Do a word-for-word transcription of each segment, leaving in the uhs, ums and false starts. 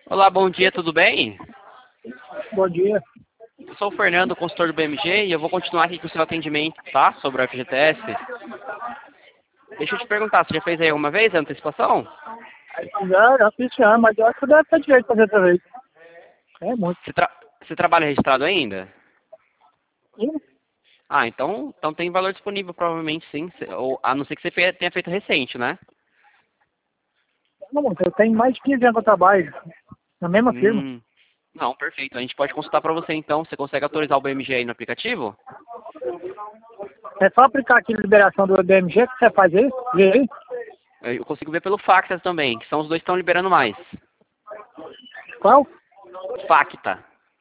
Olá, bom dia, tudo bem? Bom dia. Eu sou o Fernando, consultor do B M G, e eu vou continuar aqui com o seu atendimento, tá? Sobre o F G T S. Deixa eu te perguntar, você já fez aí alguma vez a antecipação? Já, já fiz já, mas eu acho que deve ter direito de fazer outra vez. É muito. Você, tra você trabalha registrado ainda? Sim. Ah, então, então tem valor disponível, provavelmente sim. Cê- Ou, a não ser que você fe- tenha feito recente, né? Não, mano, eu tenho mais de quinze anos que eu trabalho na mesma firma. Hum, não, perfeito. A gente pode consultar para você então. Você consegue autorizar o B M G aí no aplicativo? É só aplicar aqui a liberação do D M G que você faz aí, vê aí. Eu consigo ver pelo Facta também, que são os dois que estão liberando mais. Qual? Facta.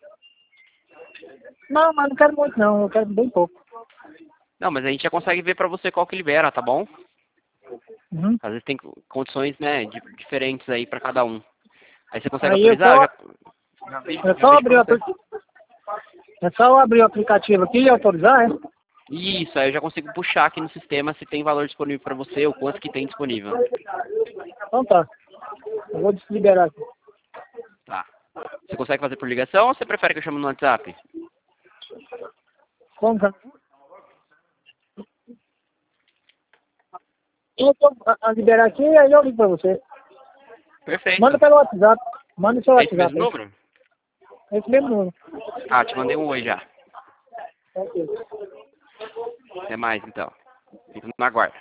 Não, mas não quero muito não, eu quero bem pouco. Não, mas a gente já consegue ver para você qual que libera, tá bom? Uhum. Às vezes tem condições, né, di- diferentes aí para cada um. Aí você consegue Aí é autorizar? Eu só, já, já vejo, é já só vejo para abrir o você. aplicativo. É só eu abrir o aplicativo aqui e autorizar, é? Isso, aí eu já consigo puxar aqui no sistema se tem valor disponível para você ou quanto que tem disponível. Então tá. Eu vou desliberar aqui. Tá. Você consegue fazer por ligação ou você prefere que eu chame no WhatsApp? Como que... Eu tô a, a liberar aqui e aí eu ligo pra você. Manda Perfeito. pelo WhatsApp. Manda o seu É esse mesmo WhatsApp aí. número? É esse mesmo número. Ah, te mandei um oi já. Ok. Até mais então. Fico no aguardo.